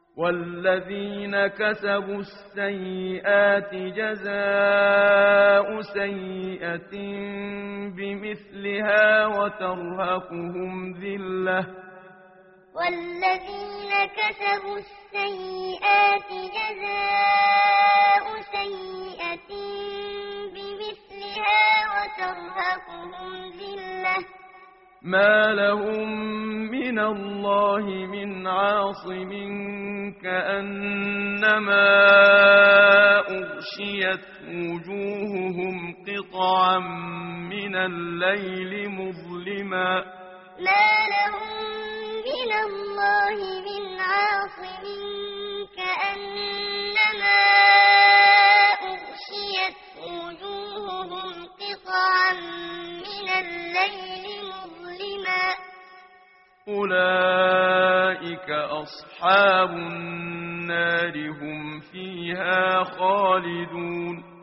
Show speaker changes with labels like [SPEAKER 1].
[SPEAKER 1] والذين كسبوا السيئات جزاء سيئة بمثلها وترهقهم ذلة
[SPEAKER 2] والذين كسبوا السيئات جزاء سيئة بمثلها وترهقهم ذلة
[SPEAKER 1] ما لهم من الله من عاصم كأنما أغشيت وجوههم قطعا من الليل مظلما
[SPEAKER 2] ما لهم من الله من عاصم كأنما أغشيت وجوههم قطعا من الليل مظلما
[SPEAKER 1] أولئك أصحاب النار هم فيها خالدون